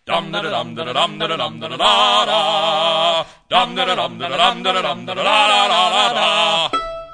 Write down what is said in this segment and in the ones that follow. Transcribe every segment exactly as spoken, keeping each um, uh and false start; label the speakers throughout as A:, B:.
A: Dum da dum da dum da dum da da da. Dum da dum da dum da dum da da da da da.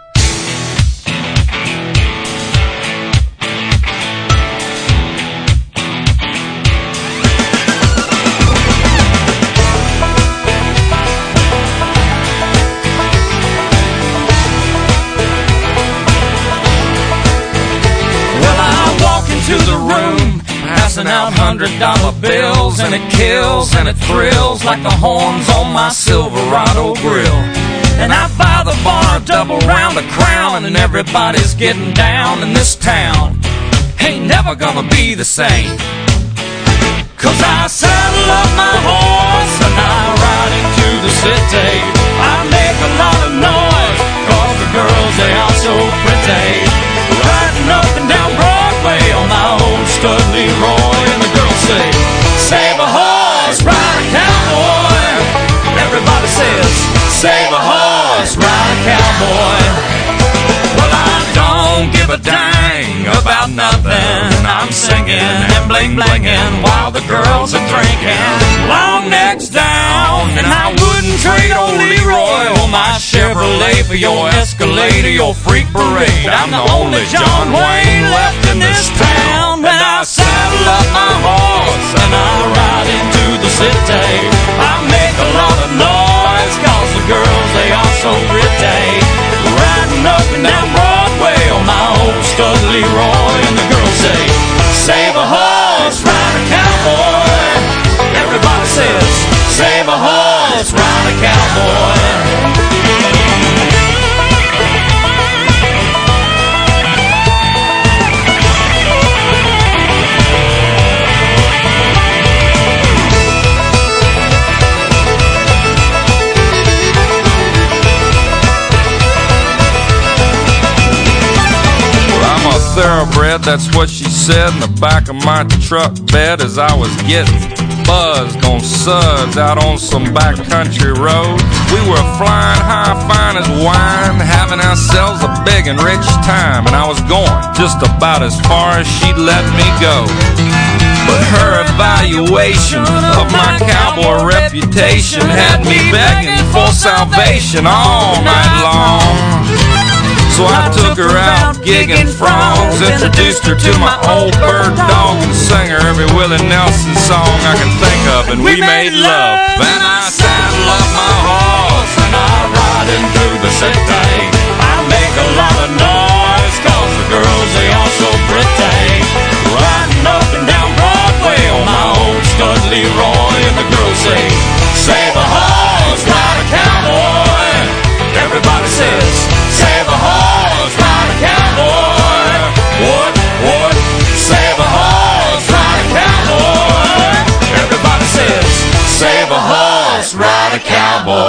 B: To the room, passing out hundred dollar bills, and it kills and it thrills like the horns on my Silverado grill. And I buy the bar a double round of Crown, and everybody's getting down in this town. Ain't never gonna be the same, 'cause I saddle up my horse and I ride into the city. I make a lot of noise, 'cause the girls, they are so pretty. Riding up and down Broadway on my old stud Leroy, and the girls say, save a horse, ride a cowboy. Everybody says, save a horse, ride a cowboy. Well, I don't give a dang about nothing. I'm singing and bling blinging while the girls are drinking. Long necks down, and I wouldn't trade old Leroy or my Chevrolet for your Escalade or your freak parade. I'm the only John Wayne left in this town. When I saddle up my horse and I ride into the city, I make a lot of noise, 'cause the girls, they are so pretty. Riding up and down Broadway on my old stud Leroy, and the girls say, save a horse, ride a cowboy. Everybody says, save a horse, ride a cowboy.
C: Thoroughbred, that's what she said in the back of my truck bed as I was getting buzzed on suds out on some backcountry road. We were flying high, fine as wine, having ourselves a big and rich time, and I was going just about as far as she'd let me go. But her evaluation of my cowboy reputation had me begging for salvation all night long. So I took her out gigging frogs, introduced her to my old bird dog, and sang her every Willie Nelson song I can think of, and we made love. And I saddle up my horse and I ride into the city. I make a lot of noise, 'cause the girls, they are so pretty. Riding up and down Broadway on my old stud Leroy, and the girls say, save a horse, ride a cowboy. Everybody says, save a horse, ride a cowboy. What, what? Save a horse, ride a cowboy. Everybody says, save a horse, ride a cowboy.